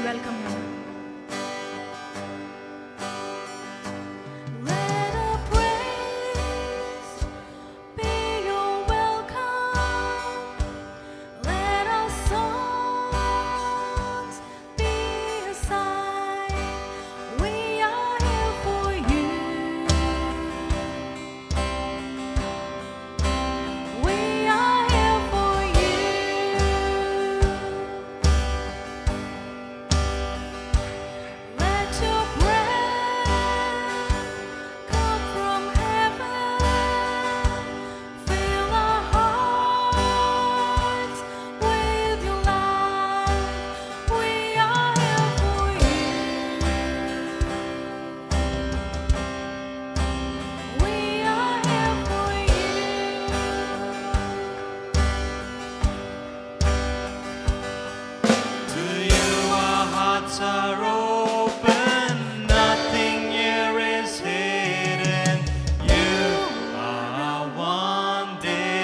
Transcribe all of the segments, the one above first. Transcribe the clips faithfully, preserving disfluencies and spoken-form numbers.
welcome him. Let our praise be your welcome. Let our songs be a sign we are here for you. We are here for you. Let your breath come from heaven, fill our hearts with your light. We are here for you. We are here for you. To you our hearts are open, nothing here is hidden. You are our one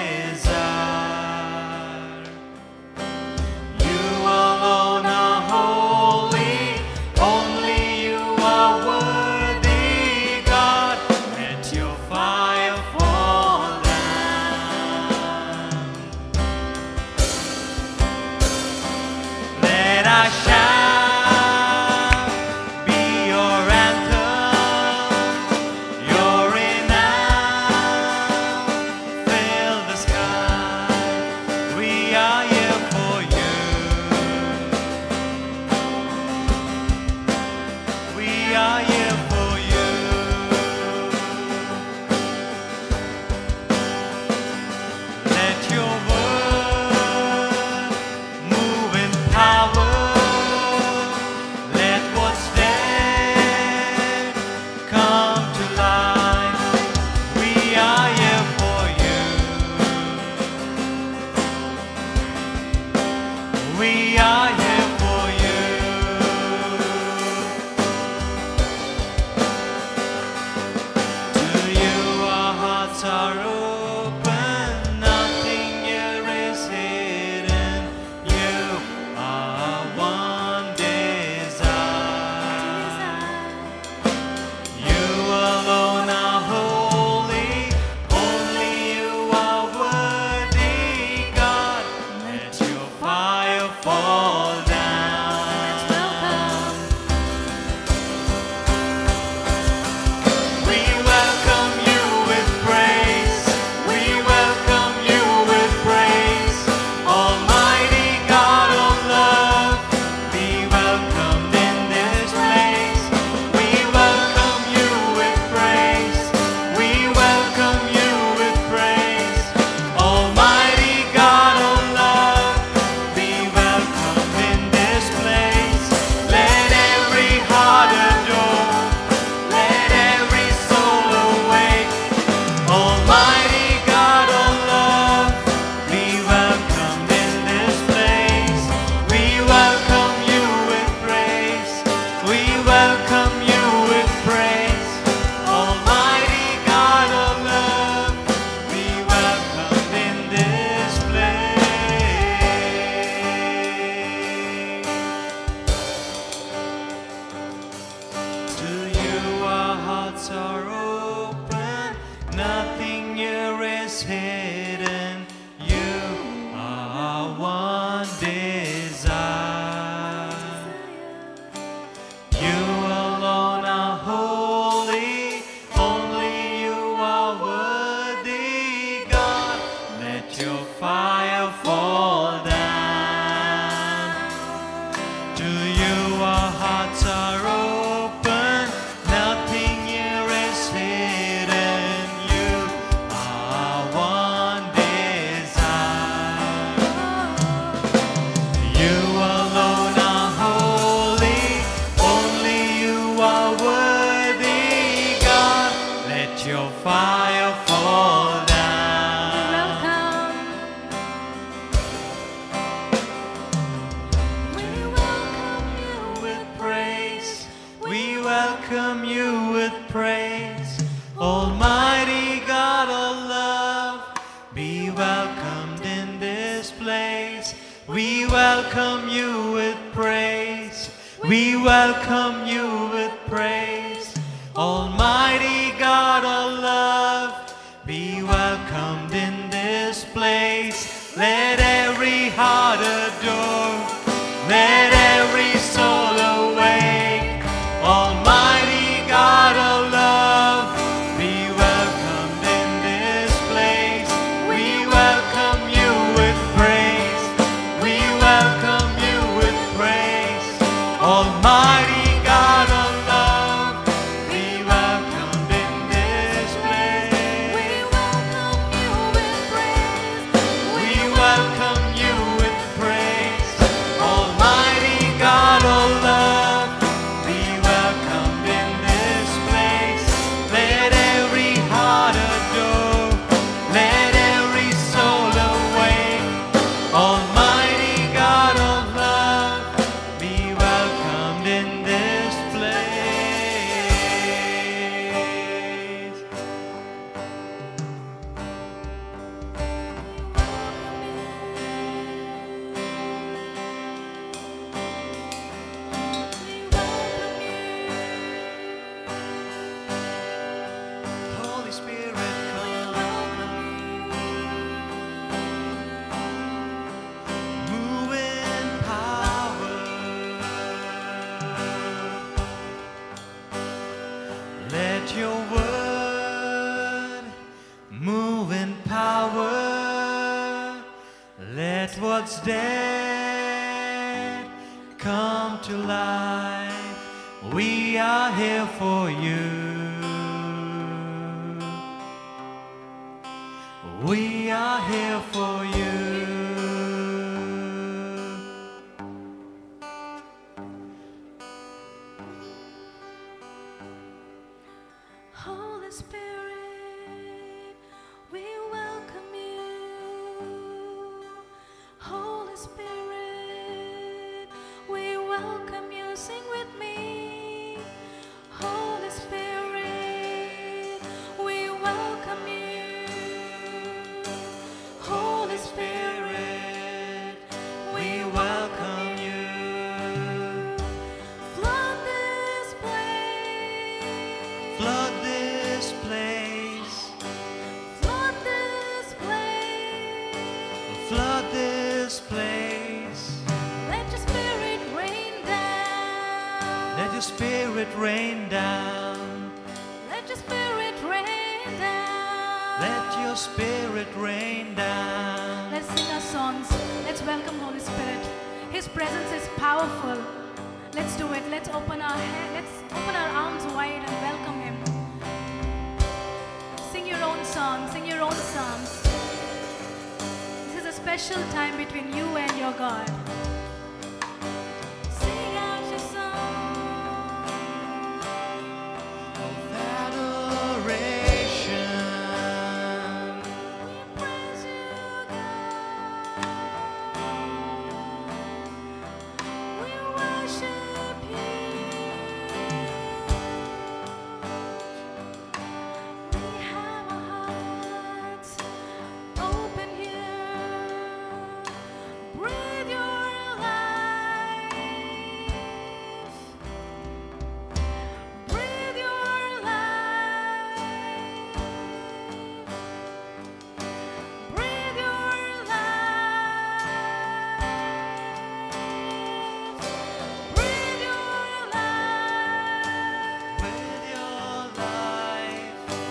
desire. You alone are holy, only you are worthy, God. Let your fire fall down. Let our shout be your anthem, your renown fill the sky. We are here for you. We are here for you. Let your word move in power. Let what's dead come to life. We are here for you. We are here for you. To you our hearts are open, nothing here is hidden. You are one desire. You alone are holy, only you are worthy, God. Let your fire fall down. We welcome you with praise. We welcome you with praise. Almighty God of love, be welcomed in this place. We welcome you with praise. We welcome you with praise. Almighty God of love, be welcomed in this place. Let every heart adore. Let every soul awake. Almighty God of love, be welcomed in this place. We welcome you with praise. We welcome you with praise. Almighty God of love, be welcomed in this place. To you our hearts are open, nothing here is hidden. You are our one desire. You alone are holy, only you are worthy, God. Let your fire fall down. To you our hearts are open, nothing here is hidden. You are one desire. You alone are holy, only you are worthy, God. Let your fire fall down. Welcome. We welcome you With praise, we welcome you with praise. Almighty God of love, be welcomed in this place. We welcome you with praise. We welcome you with praise. Almighty God of love, be welcomed in this place. Let every heart adore, let every soul awake. Almighty God of love, be welcomed in this place. We welcome you with praise. We welcome you with praise. Almighty God of love, be welcomed in this place. We welcome you with praise. We welcome you with praise. Almighty God of love, be welcomed in this place. Let every heart adore, let every soul awake. Almighty God of love, be welcomed in this place. Holy Spirit, come. Move in power. Let your word move in power. Let what's dead come to life. We are here for you. We are here for you. Holy Spirit, we welcome you. Holy Spirit, we welcome you. Sing with me. Holy Spirit, we welcome you. Holy Spirit, We welcome you. flood this place. Flood this place. Flood this place. Flood this place. Let your spirit rain down. Let your spirit rain down. Let your spirit rain down. Let your spirit rain down. Let's sing our songs. Let's welcome Holy Spirit. His presence is powerful. Let's do it. Let's open our hand. Let's open our arms wide and welcome Him. Sing your own song. Sing your own psalms. This is a special time between you and your God. Sing out your song. Of adoration. We praise you, God. We worship you. We have our hearts open here. Breathe your life. Breathe your life. Breathe your life. Breathe your life. With your life.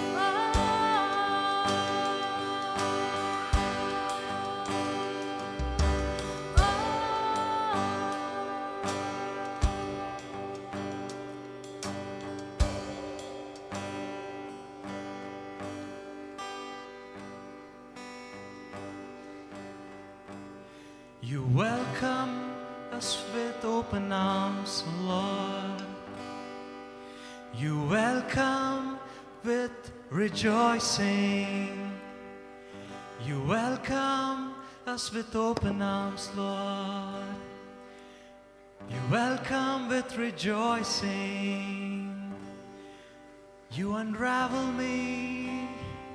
You welcome us with open arms, Lord. You welcome with rejoicing. You welcome us with open arms, Lord. You welcome with rejoicing. You unravel me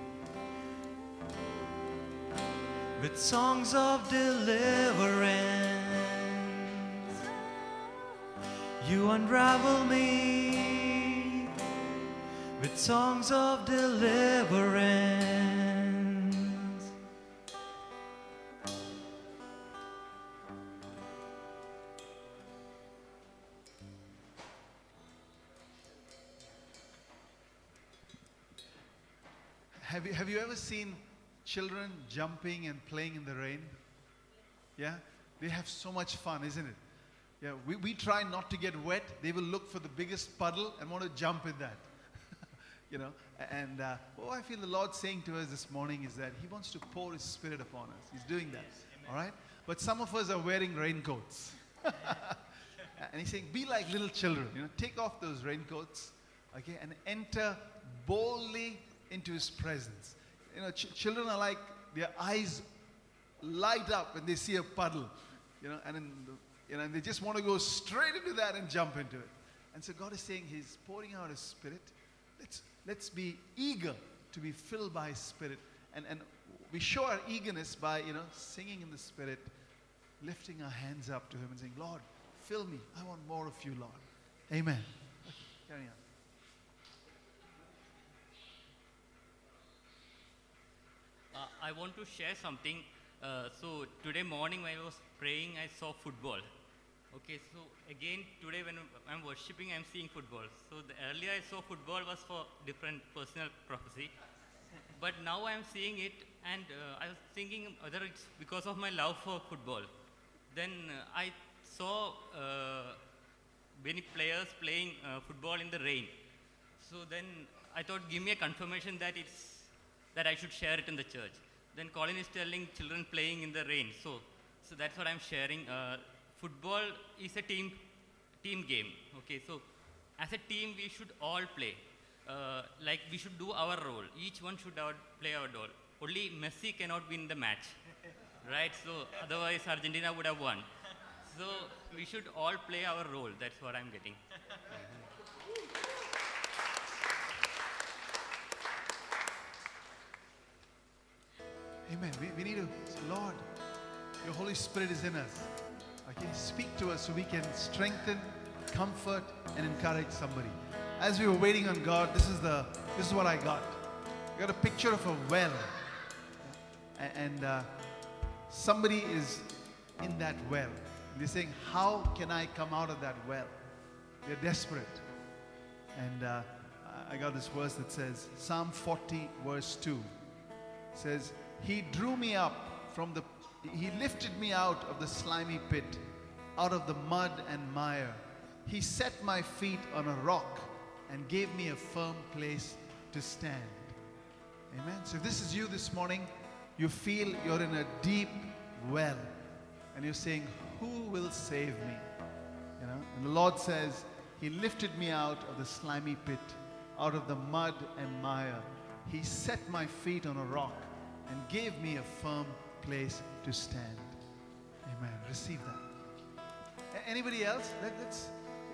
with songs of deliverance. You unravel me with songs of deliverance. Have you, have you ever seen children jumping and playing in the rain? Yeah? They have so much fun, isn't it? Yeah, we, we try not to get wet. They will look for the biggest puddle and want to jump in that. You know? And uh, what I feel the Lord saying to us this morning is that He wants to pour His Spirit upon us. He's doing that. All right? But some of us are wearing raincoats. And He's saying, be like little children. You know, take off those raincoats, okay, and enter boldly into His presence. You know, ch children are like, their eyes light up when they see a puddle, you know, and, in the, you know, and they just want to go straight into that and jump into it. And so God is saying He's pouring out His Spirit. Let's, let's be eager to be filled by His Spirit. And, and we show our eagerness by, you know, singing in the Spirit, lifting our hands up to Him and saying, Lord, fill me. I want more of You, Lord. Amen. Okay, carry on. Uh, I want to share something. Uh, so today morning when I was praying, I saw football. Okay, so again today when I'm worshipping, I'm seeing football. So the earlier I saw football was for different personal prophecy, but now I'm seeing it, and uh, I was thinking whether it's because of my love for football. Then uh, I saw uh, many players playing uh, football in the rain. So then I thought, give me a confirmation that it's that I should share it in the church. Then Colin is telling children playing in the rain. So, so that's what I'm sharing. Uh, football is a team, team game. Okay, so as a team we should all play. Uh, like we should do our role. Each one should our, play our role. Only Messi cannot win the match, right? So otherwise Argentina would have won. So we should all play our role. That's what I'm getting. Amen. We, we need to say, Lord, Your Holy Spirit is in us. Okay, speak to us so we can strengthen, comfort, and encourage somebody. As we were waiting on God, this is the this is what I got. I got a picture of a well, and, and uh, somebody is in that well. And they're saying, "How can I come out of that well?" They're desperate, and uh, I got this verse that says, Psalm forty, verse two, says, He drew me up from the, He lifted me out of the slimy pit, out of the mud and mire. He set my feet on a rock and gave me a firm place to stand. Amen. So if this is you this morning, you feel you're in a deep well, and you're saying, who will save me? You know, and the Lord says, He lifted me out of the slimy pit, out of the mud and mire. He set my feet on a rock and gave me a firm place to stand. Amen. Receive that. A- Anybody else? Let, let's, yeah,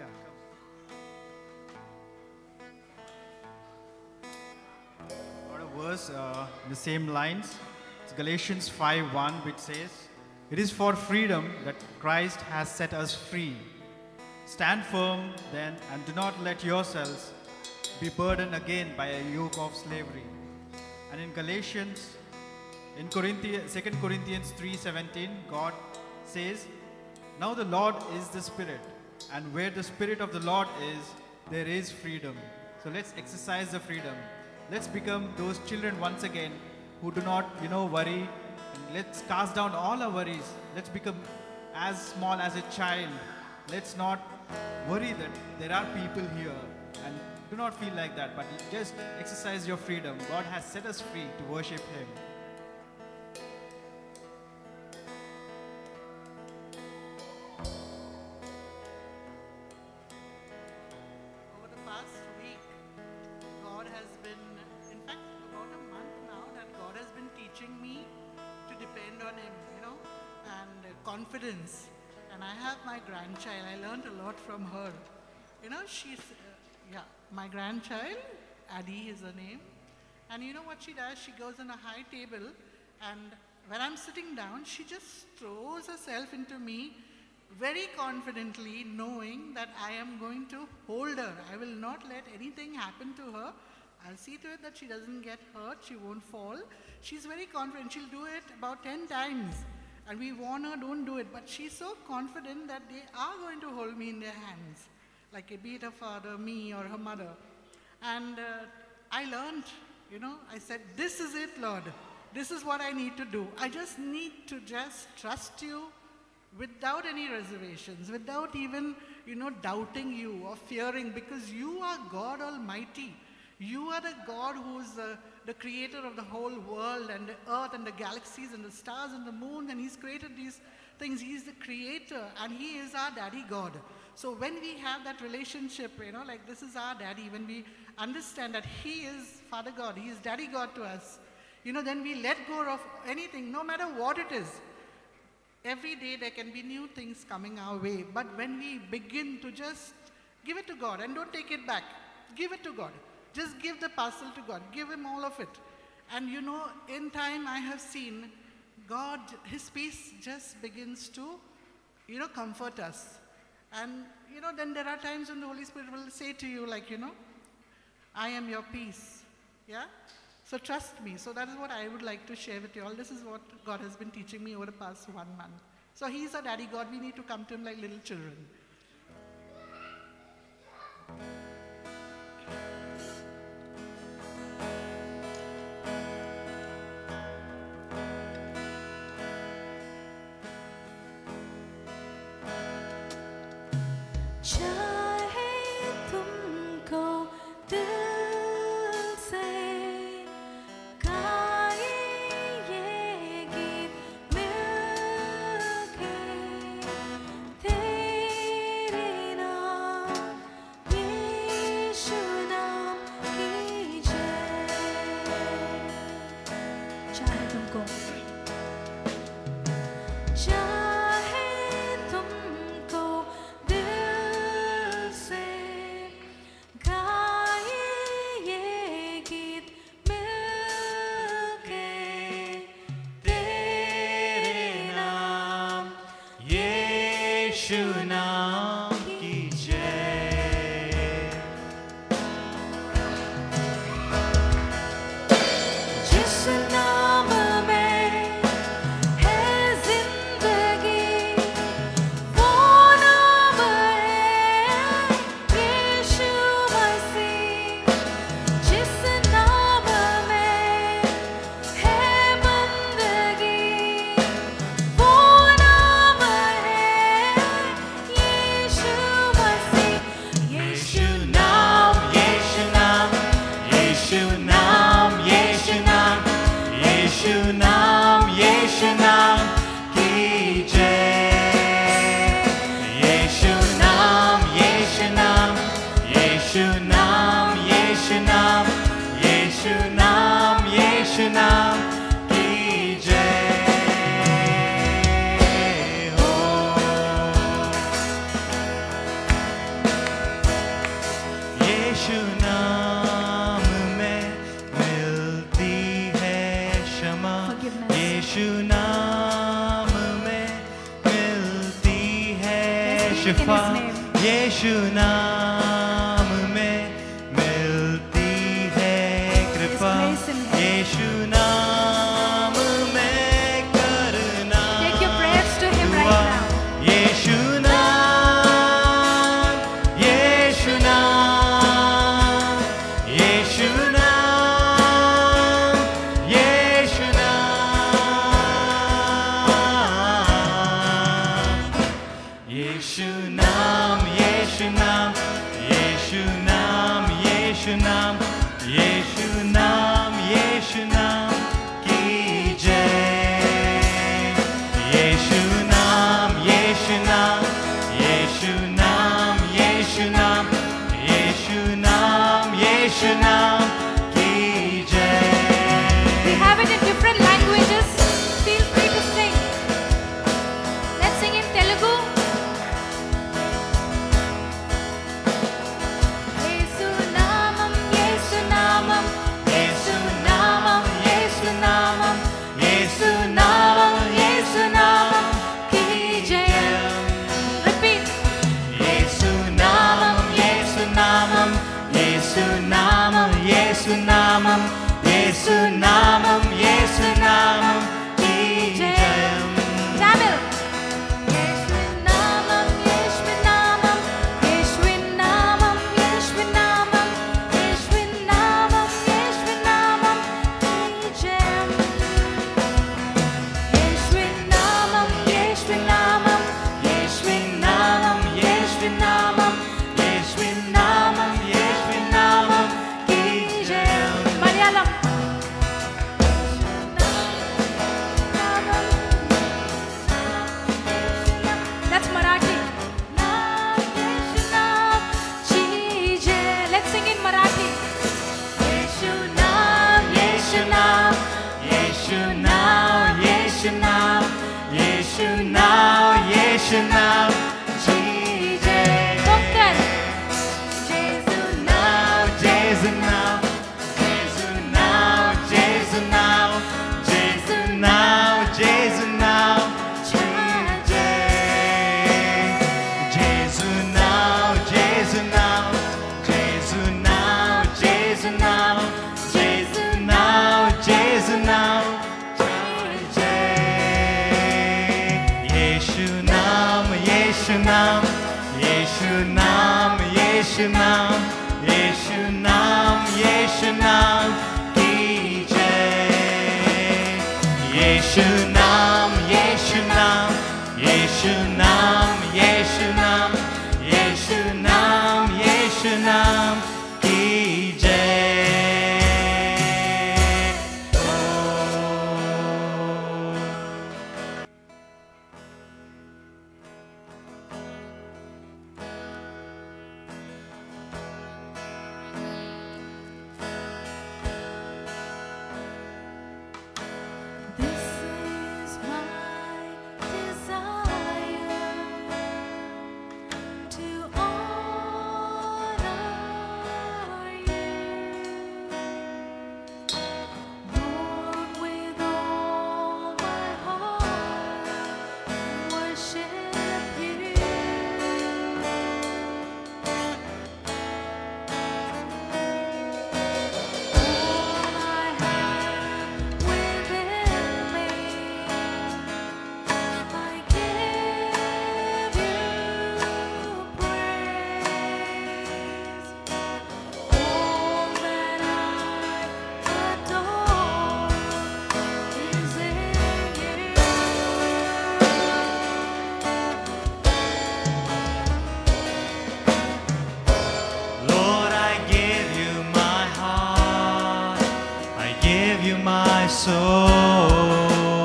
come. Got a verse uh, in the same lines. It's Galatians five one, which says, "It is for freedom that Christ has set us free. Stand firm then, and do not let yourselves be burdened again by a yoke of slavery." And in Galatians, in Corinthians, Second Corinthians three seventeen, God says, "Now the Lord is the Spirit, and where the Spirit of the Lord is, there is freedom." So let's exercise the freedom. Let's become those children once again who do not, you know, worry. And let's cast down all our worries. Let's become as small as a child. Let's not worry that there are people here, and do not feel like that, but just exercise your freedom. God has set us free to worship Him. Over the past week, God has been, in fact, about a month now that God has been teaching me to depend on Him, you know, and uh, confidence. And I have my grandchild. I learned a lot from her. You know, she's, uh, yeah, my grandchild, Addie is her name. And you know what she does? She goes on a high table, and when I'm sitting down, she just throws herself into me very confidently knowing that I am going to hold her. I will not let anything happen to her. I'll see to it that she doesn't get hurt, she won't fall. She's very confident. She'll do it about ten times. And we warn her, don't do it. But she's so confident that they are going to hold me in their hands. Like be it her father, me, or her mother. And uh, I learned, you know, I said, this is it, Lord. This is what I need to do. I just need to just trust you without any reservations, without even, you know, doubting you or fearing, because you are God Almighty. You are the God who's uh, the creator of the whole world and the earth and the galaxies and the stars and the moon, and He's created these things. He's the creator and He is our daddy God. So when we have that relationship, you know, like this is our daddy, when we understand that He is Father God, He is daddy God to us, you know, then we let go of anything, no matter what it is. Every day there can be new things coming our way, but when we begin to just give it to God and don't take it back, give it to God. Just give the parcel to God. Give Him all of it. And you know, in time I have seen God, His peace just begins to, you know, comfort us. And, you know, then there are times when the Holy Spirit will say to you, like, you know, I am your peace. Yeah? So trust me. So that is what I would like to share with you all. This is what God has been teaching me over the past one month. So He's our daddy God. We need to come to Him like little children. चाहे तुमको दिल से गाए ये गीत मिलके, तेरे नाम यीशु नाम की जय। चाहे तुमको चाहे तुमको दिल से गाए ये गीत मिलके, तेरे नाम यीशु नाम की जय। जिस नाम में है जिंदगी, वो नाम है यीशु मसीह। जिस नाम में है बंदगी, वो नाम है यीशु मसीह। यीशु नाम यीशु नाम यीशु नाम यीशु नाम यीशु नाम यीशु नाम की जय। यीशु नाम यीशु नाम यीशु नाम यीशु नाम यीशु नाम यीशु नाम की जय हो। यीशु नाम में मिलती है क्षमा। Forgiveness. यीशु नाम में मिलती है Let's speak in Shifa. His name. यीशु नाम में मिलती है कृपा। grace in Him. यीशु नाम में करना Take your prayers to Him right दुआ। now. यीशु नाम यीशु नाम यीशु नाम यीशु नाम यीशु नाम यीशु नाम यीशु नाम यीशु नाम यीशु नाम यीशु नाम की जय। यीशु नाम यीशु नाम यीशु नाम यीशु नाम यीशु नाम यीशु नाम की जय। We have it in different languages. Feel free to sing. Let's sing in Telugu. now, Yeshu now, Jesus. spoken. Jesus now, Jesus now, Jesus now, Jesus now, Jesus now, Jesus now, Jesus. Jesus now, Jesus now, Jesus now, Jesus now, Jesus now, Jesus now, Yeshu Nam, Yeshu Nam, Yeshu Nam, Yeshu Nam, Yeshu Nam, Yeshu Nam, ki jai. Yeshu Nam, Yeshu Nam, Yeshu Nam, Yeshu Nam, Yeshu Nam, Yeshu Nam, ki jai. Oh. this is my desire to honor you, Lord, with all my heart, worship you. All I have within me, I give you praise. All that I adore is in you. Lord, I give you my heart, I give you my soul.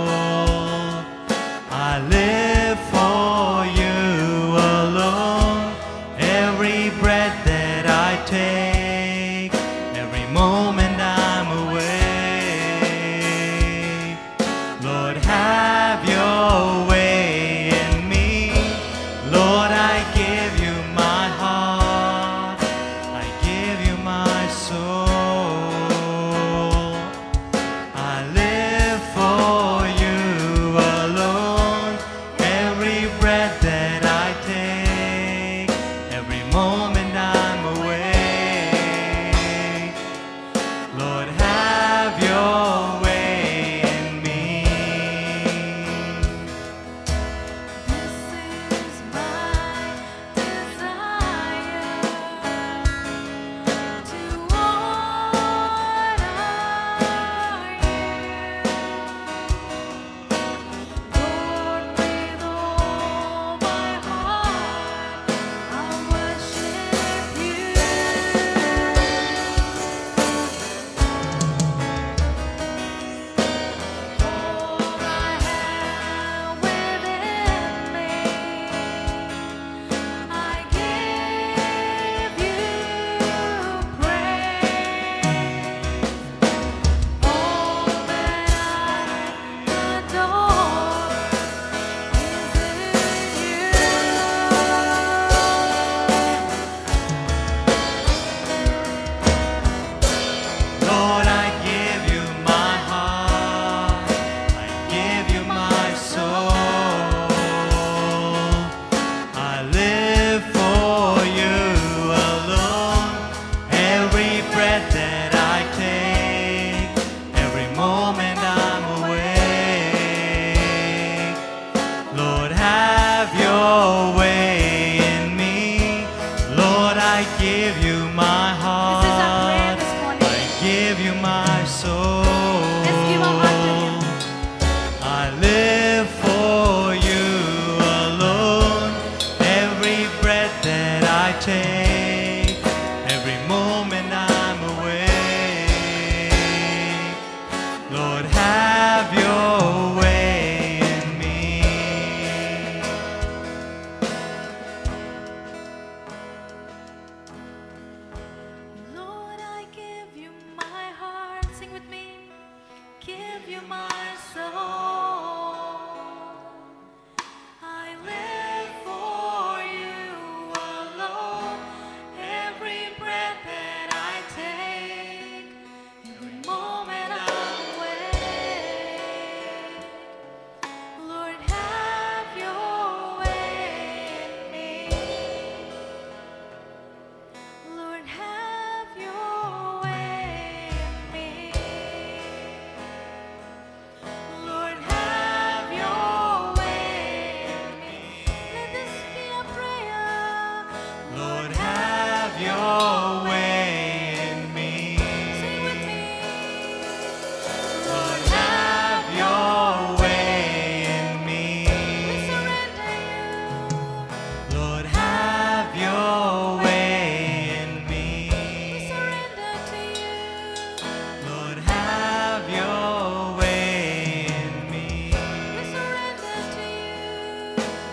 I live for you alone. Every breath that I take, every moment I'm awake. Lord, have your way in me. Lord, I give you my heart, I give you my soul. I live for you alone. Every breath that I take, every moment I'm awake. Lord, have your way in me. This is my desire to honor you, Lord, with all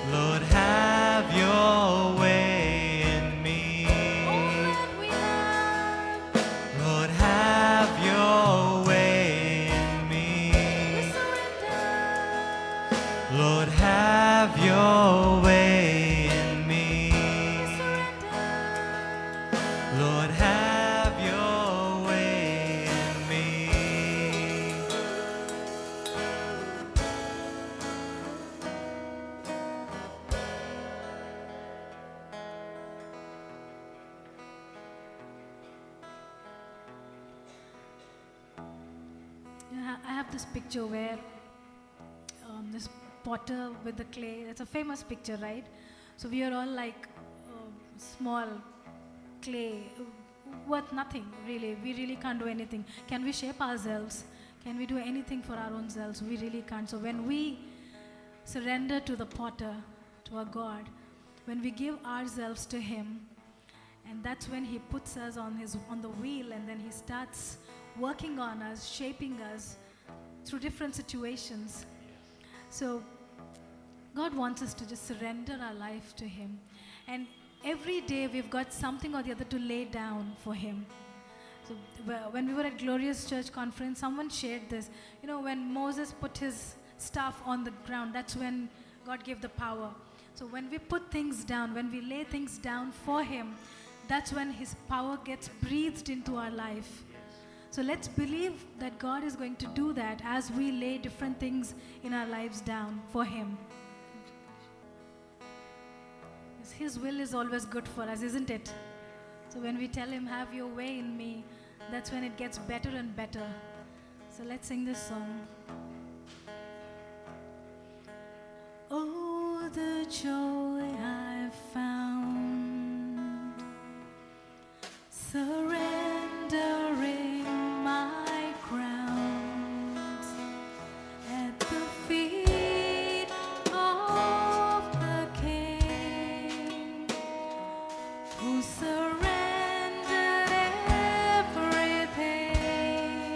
Lord, have your way in me. Lord, have your way in me. Lord, have your way in me. Lord, have your way in me. Yeah, I have this picture where um, this potter with the clay. It's a famous picture, right? So we are all like uh, small clay, uh, worth nothing really. We really can't do anything. Can we shape ourselves? Can we do anything for our own selves? We really can't. So when we surrender to the potter, to our God, when we give ourselves to Him, and that's when He puts us on His on the wheel, and then He starts working on us, shaping us through different situations. So God wants us to just surrender our life to Him. And every day we've got something or the other to lay down for Him. So wh- when we were at Glorious Church Conference, someone shared this. You know, when Moses put his staff on the ground, that's when God gave the power. So when we put things down, when we lay things down for Him, that's when His power gets breathed into our life. So let's believe that God is going to do that as we lay different things in our lives down for Him. Yes, His will is always good for us, isn't it? So when we tell Him, have your way in me, that's when it gets better and better. So let's sing this song. Oh, the joy I've found, surrendering my crowns at the feet of the King, who surrendered everything.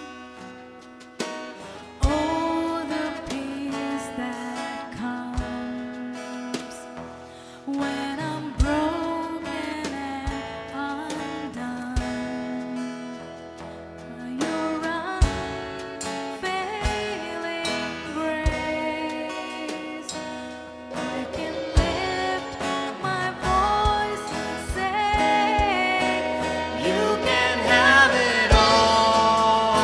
Oh, the peace that comes when I'm broken and undone by your unfailing grace. I can lift my voice and say, You can have it all,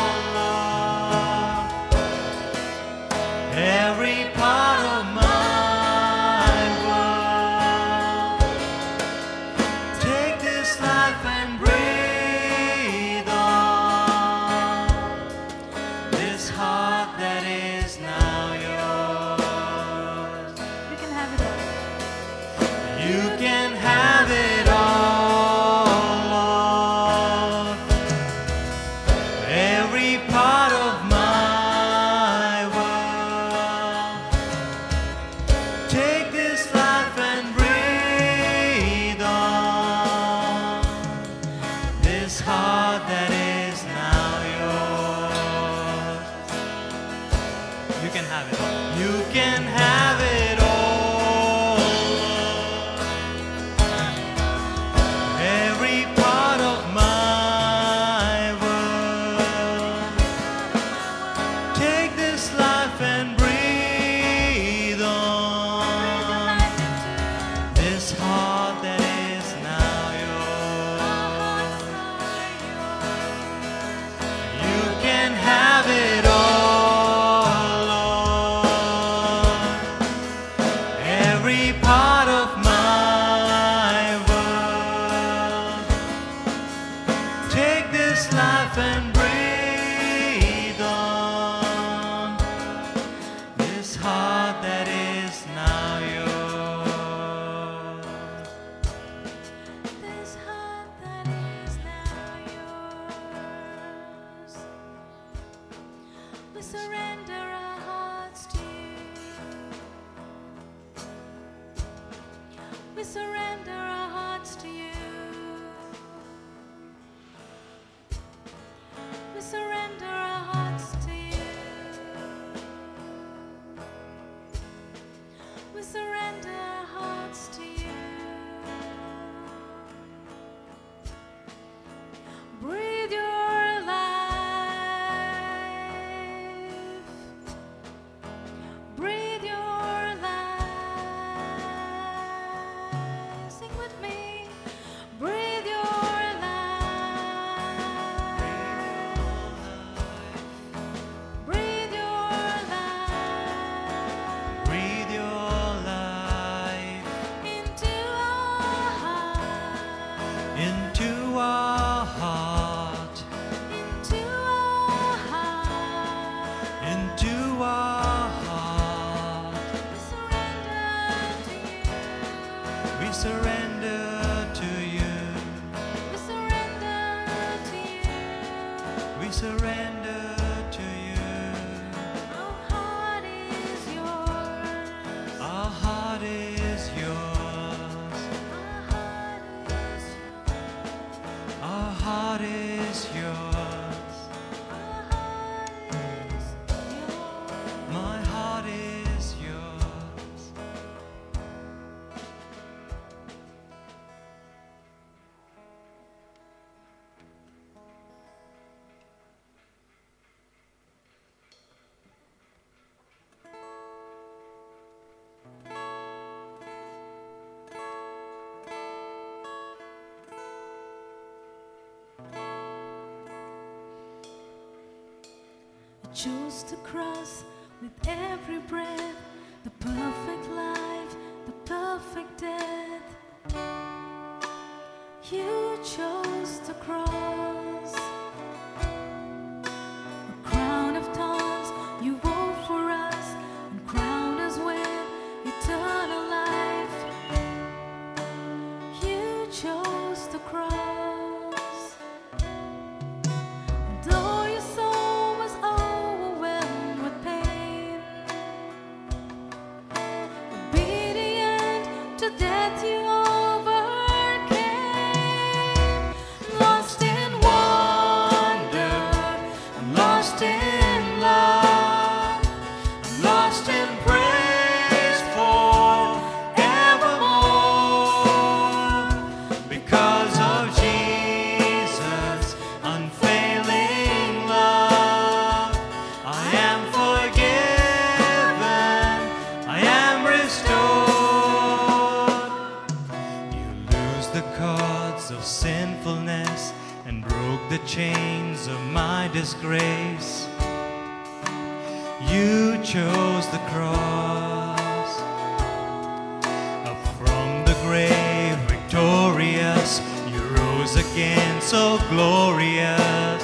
Lord. Every part of my world. Take this life and breathe on this heart that is now yours. you can have it all. You can have it all, Lord. Every part of my world. Take this life and breathe on this heart that is now yours. You can have it all. You can have it all, Lord. Every part of my world. Take this life and breathe on this heart that is now yours. You can have it all, Lord. Every part of my world. Take this life and breathe on this heart that is now yours. This heart that is now yours. We surrender our hearts to you. We surrender our hearts to you. We surrender our hearts to you. We surrender We surrender to you. We surrender to you. We surrender to you. Our heart is yours. Our heart is yours. Our heart is yours. Our heart is yours. Our heart is yours. My heart is yours. I chose the cross with every breath, the perfect life, the perfect death. You chose the cross, a crown of thorns you wore for us, and crowned us with eternal life. You chose the cross. Though your soul was overwhelmed with pain, obedient to death you overcame. Lost in wonder, I'm lost in love, I'm lost in praise forevermore. Because of Jesus' unfailing love, I am forgiven, I am restored. You loosed the cords of sinfulness and broke the chains of my disgrace. You chose the cross. Up from the grave, victorious, you rose again, so glorious.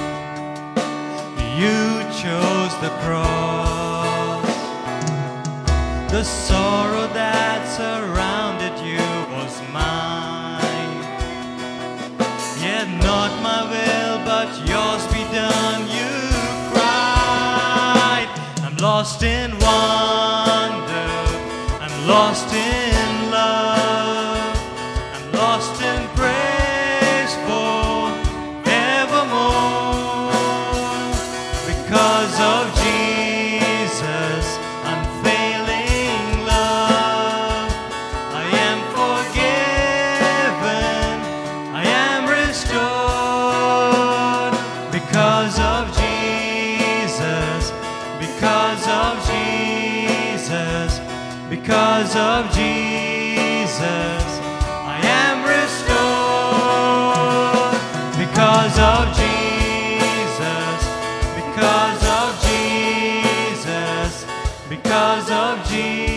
You chose the cross. The sorrow that surrounded you was mine. Yet not my will, but yours be done. You cried, I'm lost in wonder, I'm lost in love, I'm lost in praise forevermore. Because of Jesus' unfailing love, I am forgiven, I am restored. Because of Jesus, because of Jesus, because of Jesus, I am restored. Because of Jesus, because of Jesus, because of Jesus.